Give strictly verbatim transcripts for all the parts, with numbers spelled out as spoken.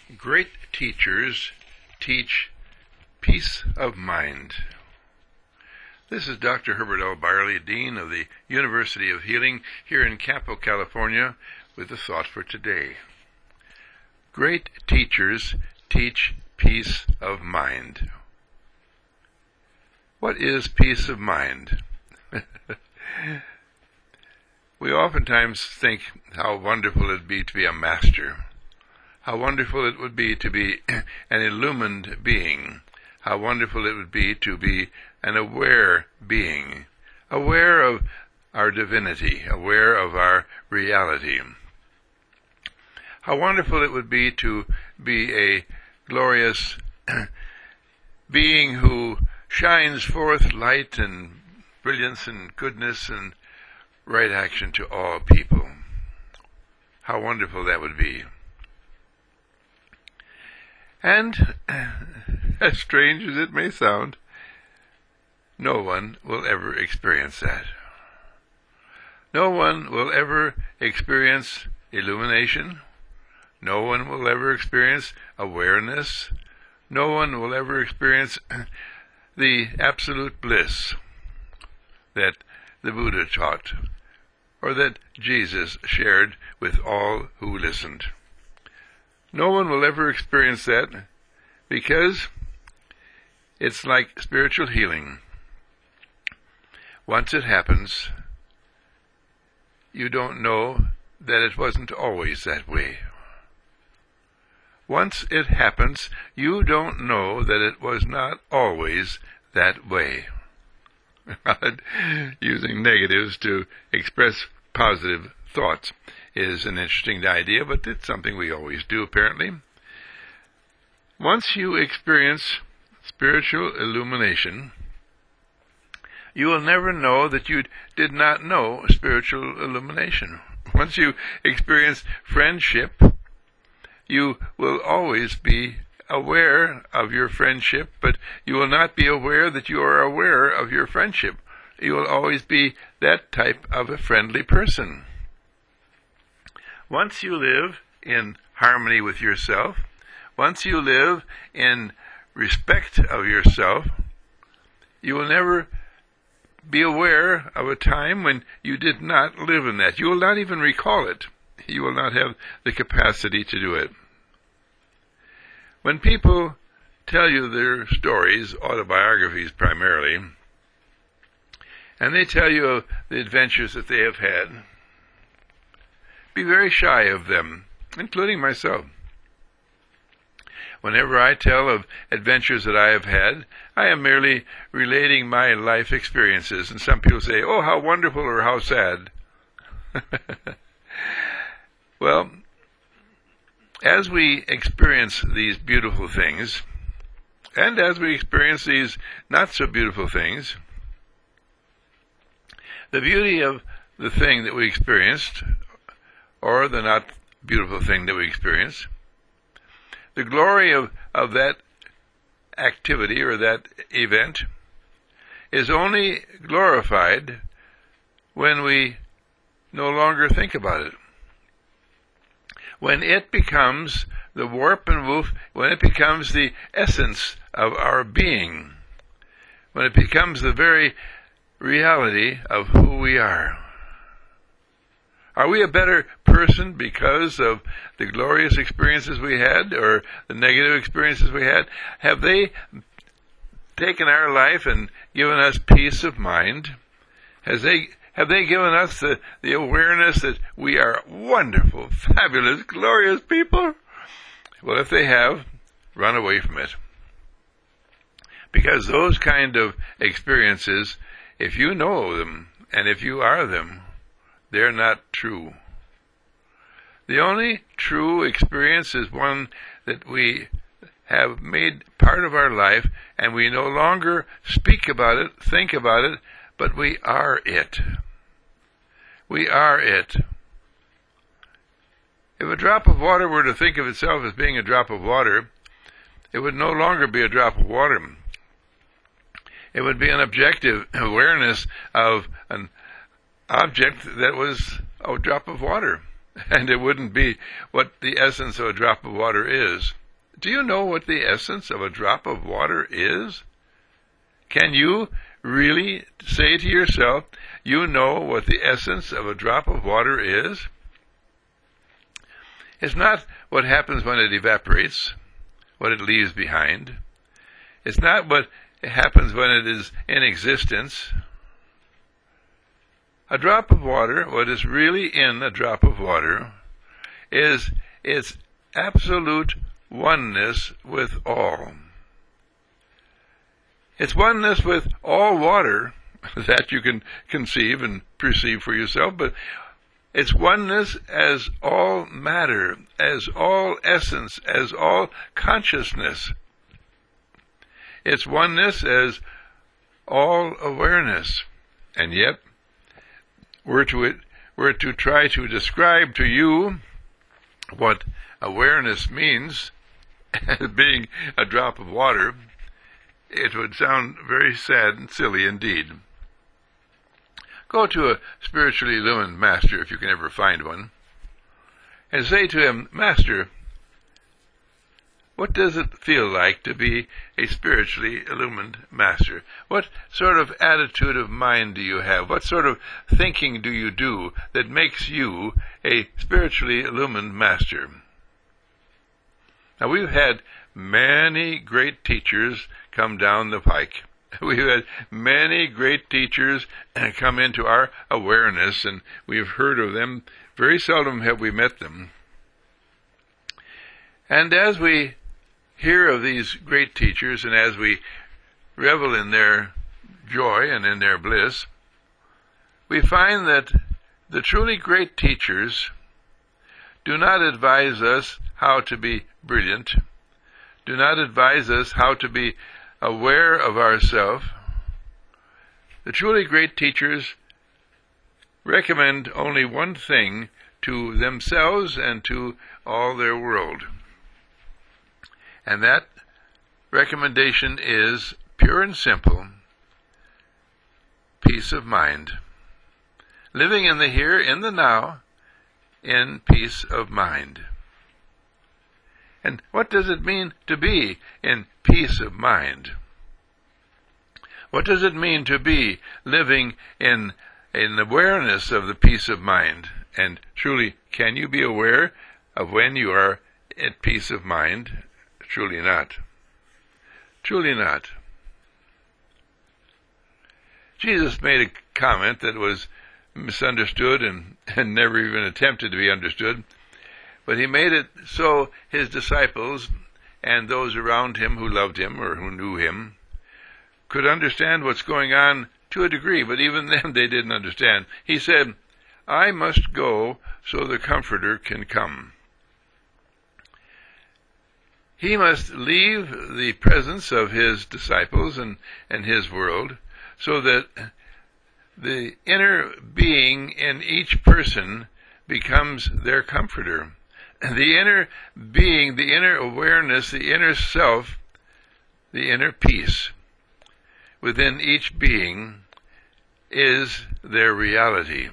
Great teachers teach peace of mind. This is Doctor Herbert L. Byerly, Dean of the University of Healing here in Campo, California, with a thought for today. Great teachers teach peace of mind. What is peace of mind? We oftentimes think how wonderful it would be to be a master, how wonderful it would be to be an illumined being, how wonderful it would be to be an aware being, aware of our divinity, aware of our reality. How wonderful it would be to be a glorious being who shines forth light and brilliance and goodness and right action to all people. How wonderful that would be. And, as strange as it may sound, no one will ever experience that. No one will ever experience illumination. No one will ever experience awareness. No one will ever experience the absolute bliss that the Buddha taught, or that Jesus shared with all who listened. No one will ever experience that because it's like spiritual healing. Once it happens, you don't know that it wasn't always that way. Once it happens, you don't know that it was not always that way. Using negatives to express positive thoughts is an interesting idea, but it's something we always do, apparently. Once you experience spiritual illumination, you will never know that you did not know spiritual illumination. Once you experience friendship, you will always be aware of your friendship, but you will not be aware that you are aware of your friendship. You will always be that type of a friendly person. Once you live in harmony with yourself, once you live in respect of yourself, you will never be aware of a time when you did not live in that. You will not even recall it. You will not have the capacity to do it. When people tell you their stories, autobiographies primarily, and they tell you of the adventures that they have had, be very shy of them, including myself. Whenever I tell of adventures that I have had, I am merely relating my life experiences, and some people say, "Oh, how wonderful," or "how sad." Well, as we experience these beautiful things, and as we experience these not so beautiful things, the beauty of the thing that we experienced, or the not beautiful thing that we experienced, the glory of, of that activity or that event is only glorified when we no longer think about it. When it becomes the warp and woof, when it becomes the essence of our being, when it becomes the very reality of who we are. Are we a better person because of the glorious experiences we had, or the negative experiences we had? Have they taken our life and given us peace of mind? Has they Have they given us the, the awareness that we are wonderful, fabulous, glorious people? Well, if they have, run away from it. Because those kind of experiences, if you know them, and if you are them, they're not true. The only true experience is one that we have made part of our life, and we no longer speak about it, think about it, but we are it. We are it. If a drop of water were to think of itself as being a drop of water, it would no longer be a drop of water. It would be an objective awareness of an object that was a drop of water. And it wouldn't be what the essence of a drop of water is. Do you know what the essence of a drop of water is? Can you really say to yourself, you know what the essence of a drop of water is? It's not what happens when it evaporates, what it leaves behind. It's not what happens when it is in existence. A drop of water, what is really in a drop of water, is its absolute oneness with all. It's oneness with all water, that you can conceive and perceive for yourself, but it's oneness as all matter, as all essence, as all consciousness. It's oneness as all awareness. And yet, we're to, we're to try to describe to you what awareness means as being a drop of water. It would sound very sad and silly indeed. Go to a spiritually illumined master, if you can ever find one, and say to him, Master, what does it feel like to be a spiritually illumined master? What sort of attitude of mind do you have? What sort of thinking do you do that makes you a spiritually illumined master? Now, we've had many great teachers come down the pike. We've had many great teachers come into our awareness, and we've heard of them. Very seldom have we met them. And as we hear of these great teachers, and as we revel in their joy and in their bliss, we find that the truly great teachers do not advise us how to be brilliant, do not advise us how to be aware of ourselves. The truly great teachers recommend only one thing to themselves and to all their world. And that recommendation is pure and simple, peace of mind. Living in the here, in the now, in peace of mind. And what does it mean to be in peace of mind? What does it mean to be living in an awareness of the peace of mind? And truly, can you be aware of when you are at peace of mind? Truly not. Truly not. Jesus made a comment that was misunderstood and, and never even attempted to be understood. But he made it so his disciples and those around him who loved him or who knew him could understand what's going on to a degree, but even then they didn't understand. He said, I must go so the Comforter can come. He must leave the presence of his disciples and, and his world so that the inner being in each person becomes their comforter. The inner being, the inner awareness, the inner self, the inner peace within each being is their reality.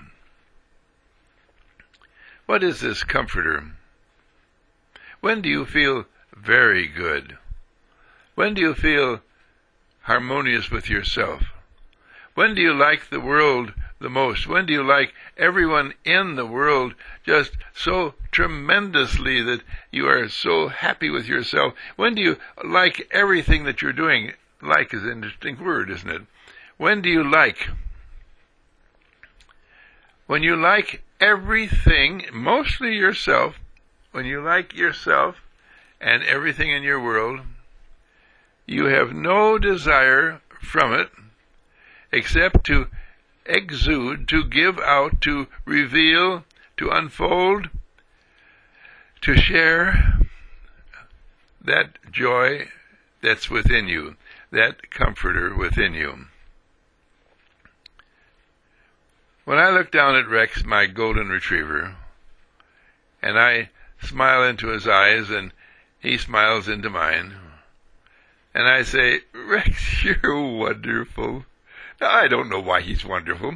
What is this comforter? When do you feel very good? When do you feel harmonious with yourself? When do you like the world the most? When do you like everyone in the world just so tremendously that you are so happy with yourself? When do you like everything that you're doing? Like is an interesting word, isn't it? When do you like? When you like everything, mostly yourself, when you like yourself and everything in your world, you have no desire from it except to exude, to give out, to reveal, to unfold, to share that joy that's within you, that comforter within you. When I look down at Rex, my golden retriever, and I smile into his eyes and he smiles into mine, and I say, Rex, you're wonderful. Now, I don't know why he's wonderful.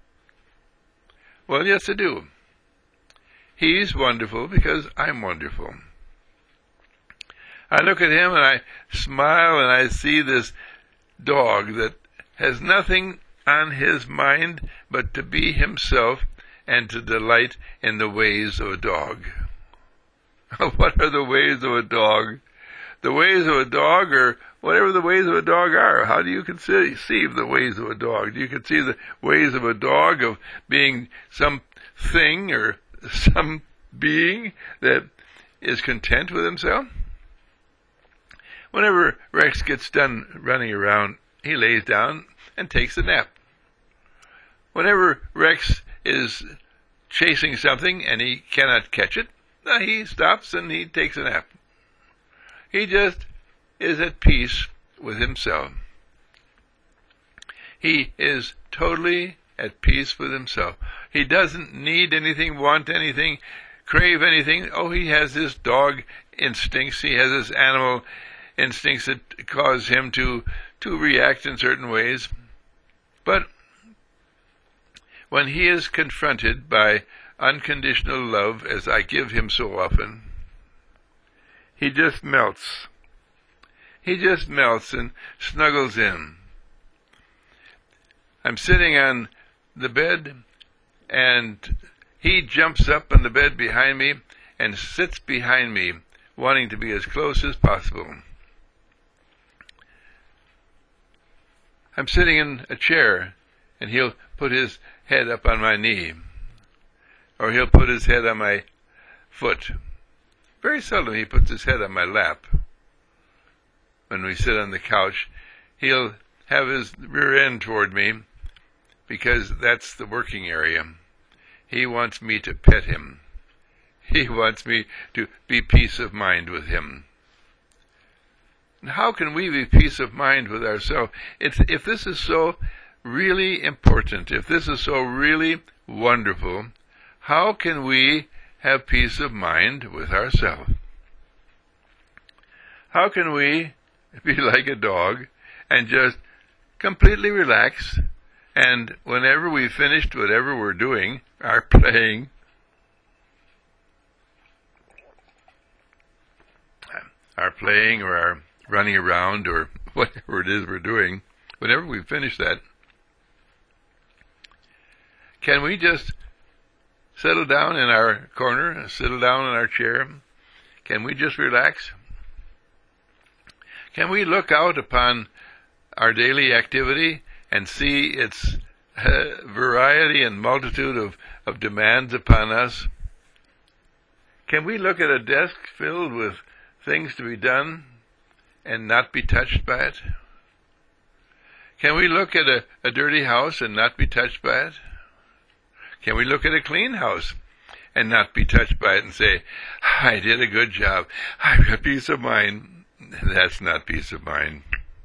Well, yes, I do. He's wonderful because I'm wonderful. I look at him and I smile and I see this dog that has nothing on his mind but to be himself and to delight in the ways of a dog. What are the ways of a dog? The ways of a dog are whatever the ways of a dog are. How do you conceive the ways of a dog? Do you conceive the ways of a dog of being some thing or some being that is content with himself? Whenever Rex gets done running around, he lays down and takes a nap. Whenever Rex is chasing something and he cannot catch it, he stops and he takes a nap. He just is at peace with himself. He is totally at peace with himself. He doesn't need anything, want anything, crave anything. Oh, he has his dog instincts. He has his animal instincts that cause him to, to react in certain ways. But when he is confronted by unconditional love, as I give him so often, he just melts. He just melts and snuggles in. I'm sitting on the bed, and he jumps up on the bed behind me and sits behind me, wanting to be as close as possible. I'm sitting in a chair, and he'll put his head up on my knee, or he'll put his head on my foot. Very seldom he puts his head on my lap. When we sit on the couch, he'll have his rear end toward me, because that's the working area. He wants me to pet him. He wants me to be peace of mind with him. And how can we be peace of mind with ourselves? It's, if this is so really important, if this is so really wonderful, how can we have peace of mind with ourselves? How can we be like a dog and just completely relax, and whenever we've finished whatever we're doing, our playing, our playing or our running around or whatever it is we're doing, whenever we've finished that, can we just settle down in our corner, settle down in our chair? Can we just relax? Can we look out upon our daily activity and see its uh, variety and multitude of, of demands upon us? Can we look at a desk filled with things to be done and not be touched by it? Can we look at a, a dirty house and not be touched by it? Can we look at a clean house and not be touched by it and say, I did a good job, I've got peace of mind? That's not peace of mind.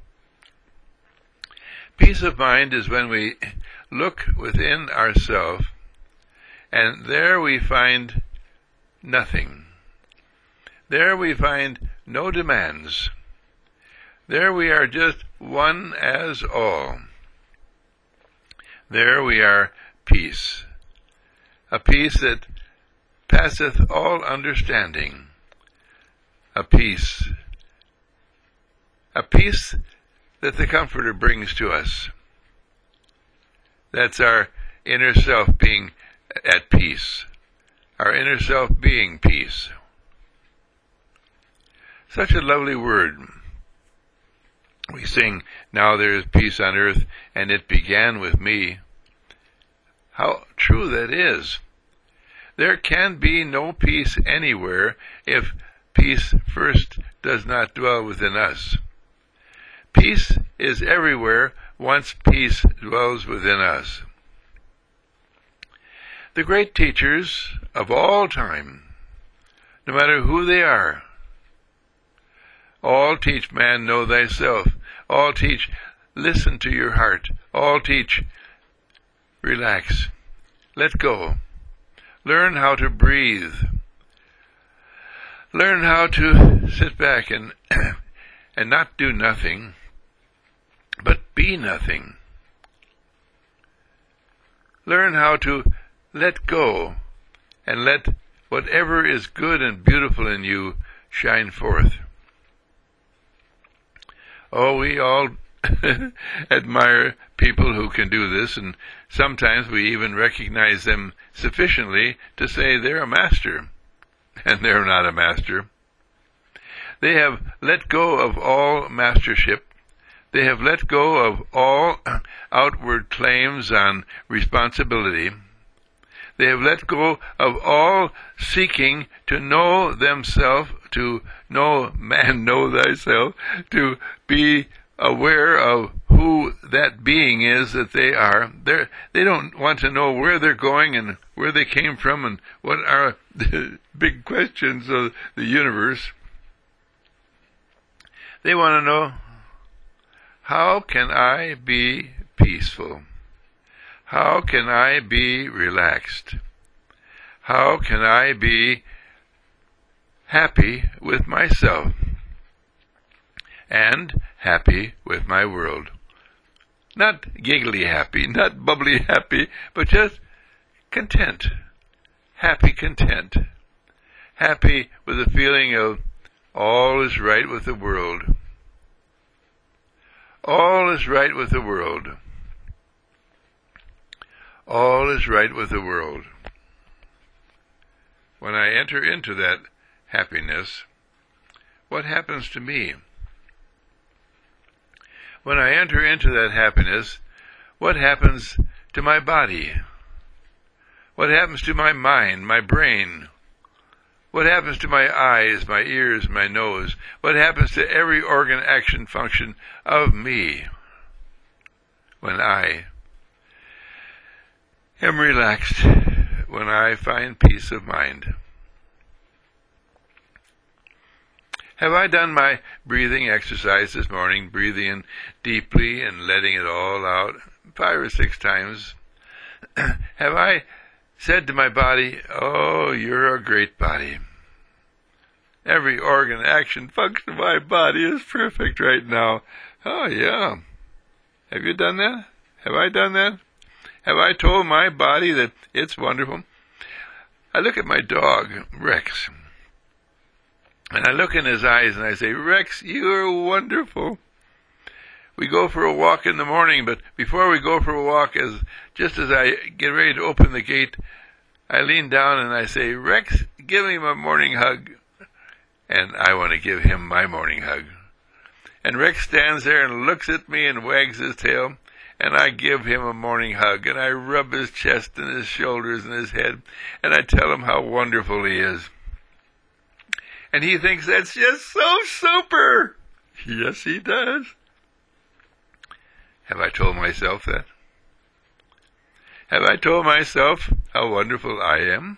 Peace of mind is when we look within ourselves, and there we find nothing. There we find no demands. There we are just one as all. There we are peace. A peace that passeth all understanding. A peace. A peace that the Comforter brings to us. That's our inner self being at peace. Our inner self being peace. Such a lovely word. We sing, now there is peace on earth, and it began with me. How true that is. There can be no peace anywhere if peace first does not dwell within us. Peace is everywhere once peace dwells within us. The great teachers of all time, no matter who they are, all teach man know thyself. All teach listen to your heart. All teach relax. Let go. Learn how to breathe. Learn how to sit back and and not do nothing, but be nothing. Learn how to let go and let whatever is good and beautiful in you shine forth. Oh, we all admire people who can do this, and sometimes we even recognize them sufficiently to say they're a master, and they're not a master. They have let go of all mastership. They have let go of all outward claims on responsibility. They have let go of all seeking to know themselves, to know man, know thyself, to be aware of who that being is that they are. They're, they don't want to know where they're going and where they came from and what are the big questions of the universe. They want to know, how can I be peaceful? How can I be relaxed? How can I be happy with myself and happy with my world? Not giggly happy, not bubbly happy, but just content. Happy content. Happy with the feeling of all is right with the world. All is right with the world. All is right with the world. When I enter into that happiness, what happens to me? When I enter into that happiness, what happens to my body? What happens to my mind, my brain? What happens to my eyes, my ears, my nose? What happens to every organ, action, function of me when I am relaxed, when I find peace of mind? Have I done my breathing exercise this morning, breathing in deeply and letting it all out five or six times? Have I said to my body, oh, you're a great body. Every organ, action, function of my body is perfect right now. Oh, yeah. Have you done that? Have I done that? Have I told my body that it's wonderful? I look at my dog, Rex, and I look in his eyes and I say, Rex, you're wonderful. We go for a walk in the morning, but before we go for a walk, as just as I get ready to open the gate, I lean down and I say, Rex, give me my morning hug. And I want to give him my morning hug. And Rex stands there and looks at me and wags his tail, and I give him a morning hug, and I rub his chest and his shoulders and his head, and I tell him how wonderful he is. And he thinks that's just so super. Yes, he does. Have I told myself that? Have I told myself how wonderful I am?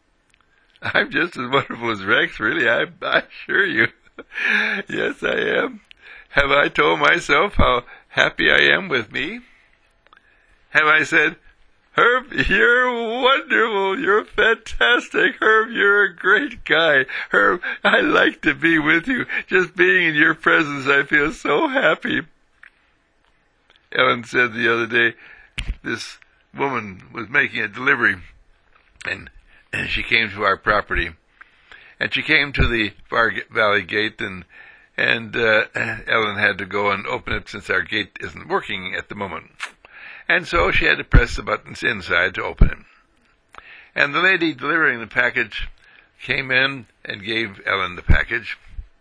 I'm just as wonderful as Rex, really, I, I assure you. Yes, I am. Have I told myself how happy I am with me? Have I said, Herb, you're wonderful, you're fantastic, Herb, you're a great guy, Herb, I like to be with you, just being in your presence, I feel so happy. Ellen said the other day, this woman was making a delivery, and, and she came to our property, and she came to the Far Valley Gate, and and uh, Ellen had to go and open it since our gate isn't working at the moment. And so she had to press the buttons inside to open it. And the lady delivering the package came in and gave Ellen the package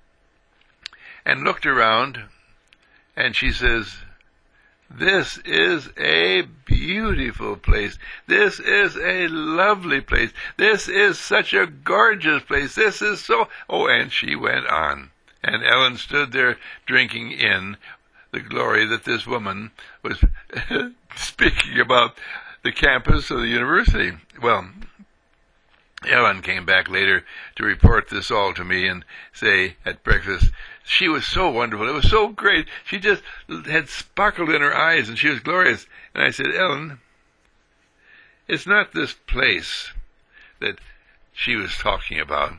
and looked around, and she says, this is a beautiful place. This is a lovely place. This is such a gorgeous place. This is so... Oh, and she went on. And Ellen stood there drinking in the glory that this woman was speaking about the campus of the university. Well, Ellen came back later to report this all to me and say at breakfast, she was so wonderful. It was so great. She just had sparkled in her eyes and she was glorious. And I said, Ellen, it's not this place that she was talking about.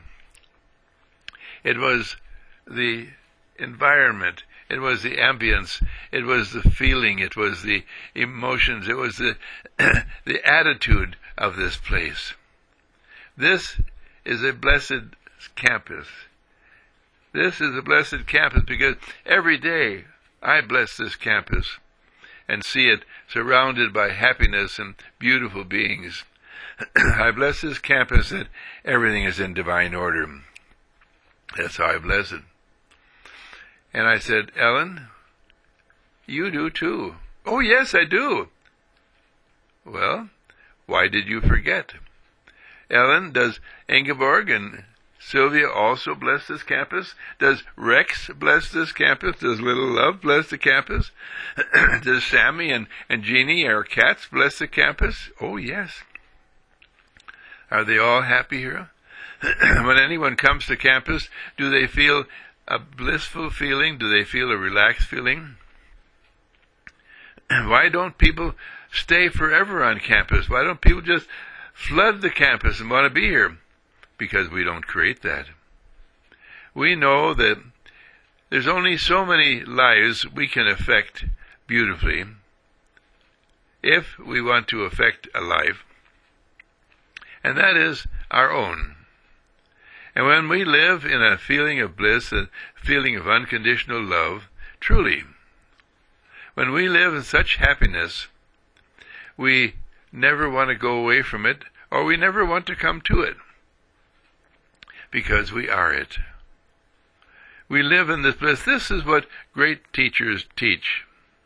It was the environment. It was the ambience. It was the feeling. It was the emotions. It was the the attitude of this place. This is a blessed campus. This is a blessed campus because every day I bless this campus and see it surrounded by happiness and beautiful beings. I bless this campus that everything is in divine order. That's how I bless it. And I said, Ellen, you do too. Oh, yes, I do. Well, why did you forget? Ellen, does Ingeborg and Sylvia also bless this campus? Does Rex bless this campus? Does Little Love bless the campus? Does Sammy and, and Jeannie, our cats, bless the campus? Oh, yes. Are they all happy here? When anyone comes to campus, do they feel a blissful feeling? Do they feel a relaxed feeling? Why don't people stay forever on campus? Why don't people just flood the campus and want to be here? Because we don't create that. We know that there's only so many lives we can affect beautifully if we want to affect a life, and that is our own. And when we live in a feeling of bliss, a feeling of unconditional love, truly, when we live in such happiness, we never want to go away from it, or we never want to come to it, because we are it. We live in this bliss. This is what great teachers teach.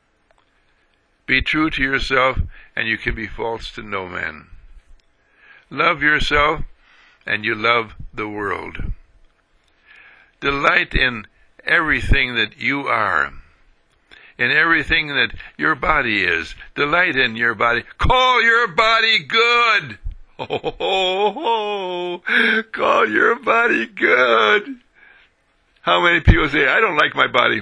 Be true to yourself, and you can be false to no man. Love yourself, and you love the world. Delight in everything that you are, in everything that your body is. Delight in your body. Call your body good. Oh, oh, oh, call your body good. How many people say, I don't like my body.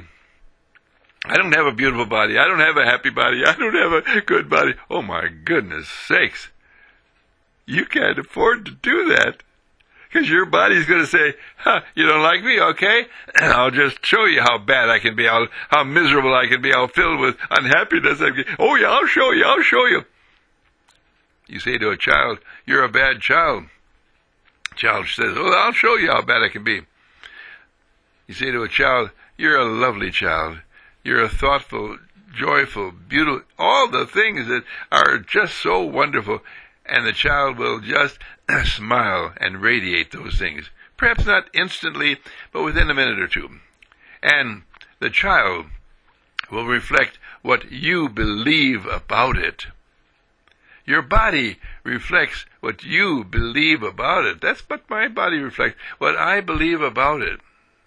I don't have a beautiful body. I don't have a happy body. I don't have a good body. Oh my goodness sakes. You can't afford to do that. Because your body's going to say, huh, you don't like me? Okay. I'll just show you how bad I can be, how, how miserable I can be, how filled with unhappiness I can be. Oh yeah, I'll show you, I'll show you. You say to a child, you're a bad child. Child says, oh, I'll show you how bad I can be. You say to a child, you're a lovely child. You're a thoughtful, joyful, beautiful, all the things that are just so wonderful. And the child will just smile and radiate those things. Perhaps not instantly, but within a minute or two. And the child will reflect what you believe about it. Your body reflects what you believe about it. That's what my body reflects, what I believe about it.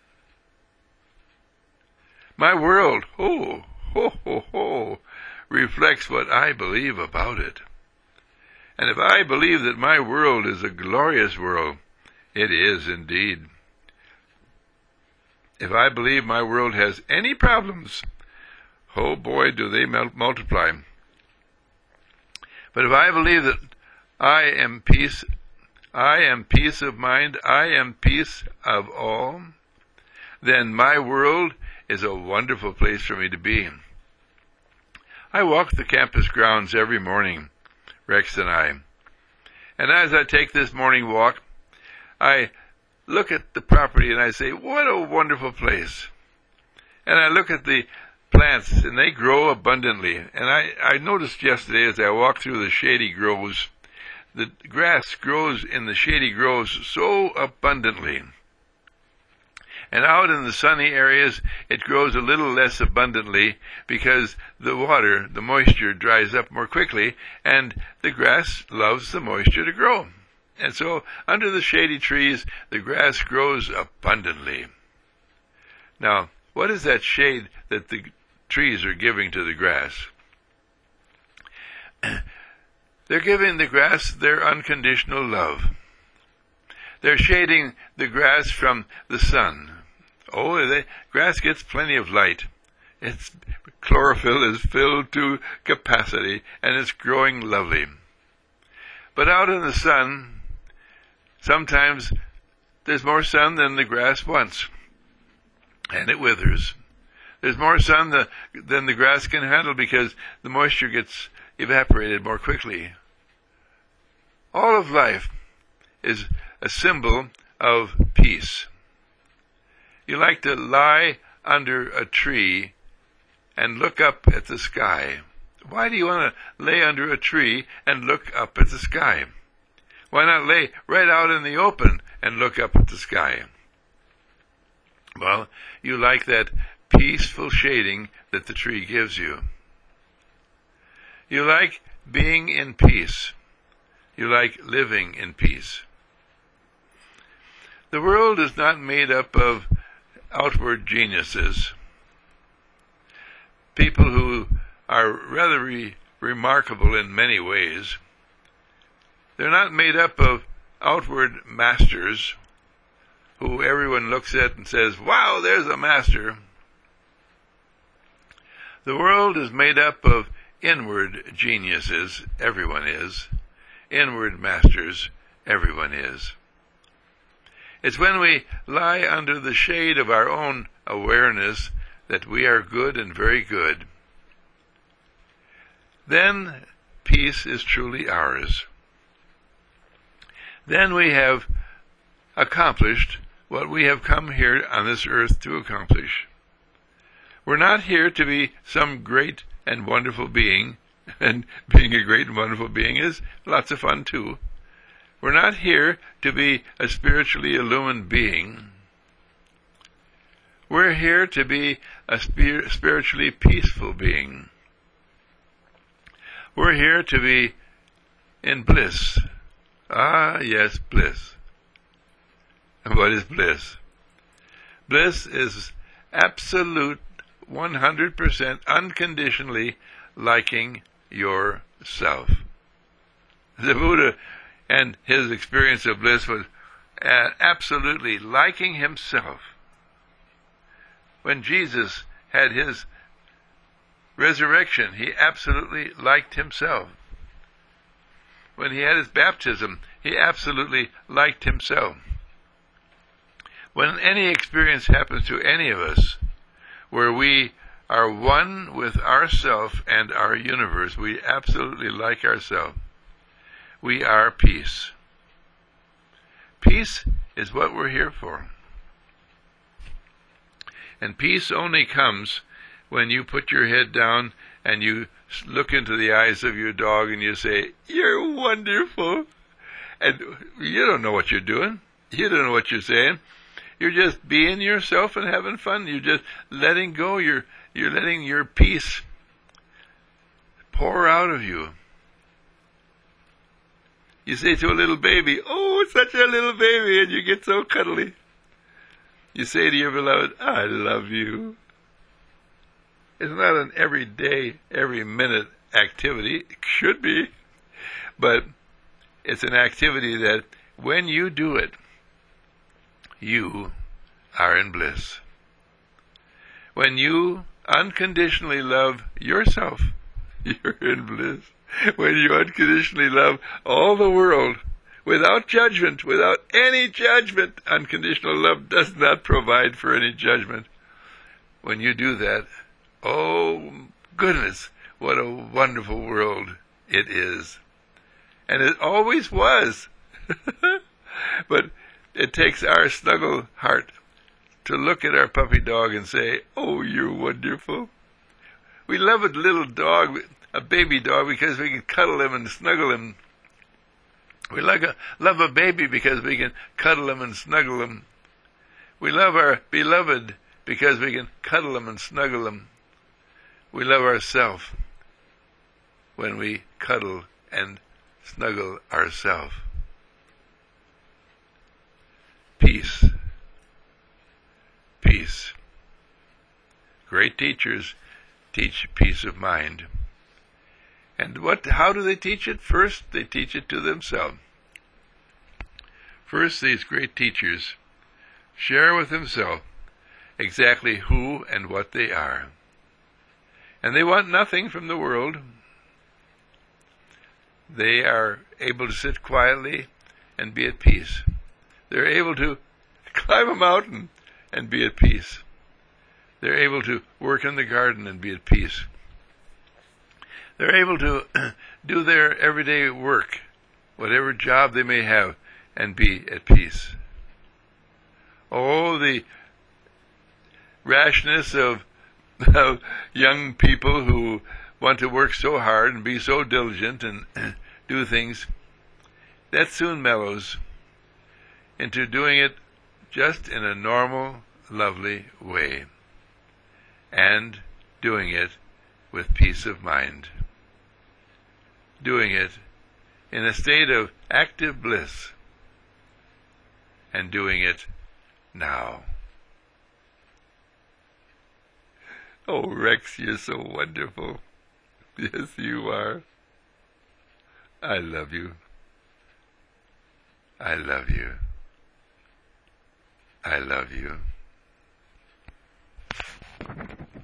My world, ho, ho, ho, ho, reflects what I believe about it. And if I believe that my world is a glorious world, it is indeed. If I believe my world has any problems, oh boy, do they multiply. But if I believe that I am peace, I am peace of mind, I am peace of all, then my world is a wonderful place for me to be. I walk the campus grounds every morning, Rex and I. And as I take this morning walk, I look at the property and I say, what a wonderful place. And I look at the plants and they grow abundantly. And I, I noticed yesterday as I walked through the shady groves, the grass grows in the shady groves so abundantly. And out in the sunny areas, it grows a little less abundantly because the water, the moisture, dries up more quickly, and the grass loves the moisture to grow. And so, under the shady trees, the grass grows abundantly. Now, what is that shade that the trees are giving to the grass? They're giving the grass their unconditional love. They're shading the grass from the sun. Oh, the grass gets plenty of light. Its chlorophyll is filled to capacity, and it's growing lovely. But out in the sun, sometimes there's more sun than the grass wants, and it withers. There's more sun the, than the grass can handle because the moisture gets evaporated more quickly. All of life is a symbol of peace. You like to lie under a tree and look up at the sky? Why do you want to lay under a tree and look up at the sky? Why not lay right out in the open and look up at the sky? Well, you like that peaceful shading that the tree gives you. You like being in peace. You like living in peace. The world is not made up of outward geniuses, people who are rather re- remarkable in many ways. They're not made up of outward masters who everyone looks at and says, wow, there's a master. The world is made up of inward geniuses, everyone is. Inward masters, everyone is. It's when we lie under the shade of our own awareness that we are good and very good. Then peace is truly ours. Then we have accomplished what we have come here on this earth to accomplish. We're not here to be some great and wonderful being, and being a great and wonderful being is lots of fun too. We're not here to be a spiritually illumined being. We're here to be a spir- spiritually peaceful being. We're here to be in bliss. Ah, yes, bliss. And what is bliss? Bliss is absolute, one hundred percent unconditionally liking yourself. The Buddha and his experience of bliss was uh, absolutely liking himself. When Jesus had his resurrection, he absolutely liked himself. When he had his baptism, he absolutely liked himself. When any experience happens to any of us, where we are one with ourself and our universe, we absolutely like ourselves. We are peace. Peace is what we're here for. And peace only comes when you put your head down and you look into the eyes of your dog and you say, "You're wonderful." And you don't know what you're doing. You don't know what you're saying. You're just being yourself and having fun. You're just letting go. You're, you're letting your peace pour out of you. You say to a little baby, "Oh, such a little baby," and you get so cuddly. You say to your beloved, "I love you." It's not an everyday, every minute activity. It should be. But it's an activity that when you do it, you are in bliss. When you unconditionally love yourself, you're in bliss. When you unconditionally love all the world, without judgment, without any judgment, unconditional love does not provide for any judgment. When you do that, oh goodness, what a wonderful world it is. And it always was. But it takes our snuggle heart to look at our puppy dog and say, "Oh, you're wonderful." We love a little dog, a baby dog, because we can cuddle him and snuggle him. We like a, love a baby because we can cuddle him and snuggle him. We love our beloved because we can cuddle him and snuggle him. We love ourselves when we cuddle and snuggle ourselves. Peace. Peace. Great teachers teach peace of mind. And what? How do they teach it? First, they teach it to themselves. First, these great teachers share with themselves exactly who and what they are. And they want nothing from the world. They are able to sit quietly and be at peace. They're able to climb a mountain and be at peace. They're able to work in the garden and be at peace. They're able to do their everyday work, whatever job they may have, and be at peace. Oh, the rashness of of young people who want to work so hard and be so diligent and do things, that soon mellows into doing it just in a normal, lovely way, and doing it with peace of mind, doing it in a state of active bliss, and doing it now. Oh, Rex, you're so wonderful. Yes, you are. I love you. I love you. I love you.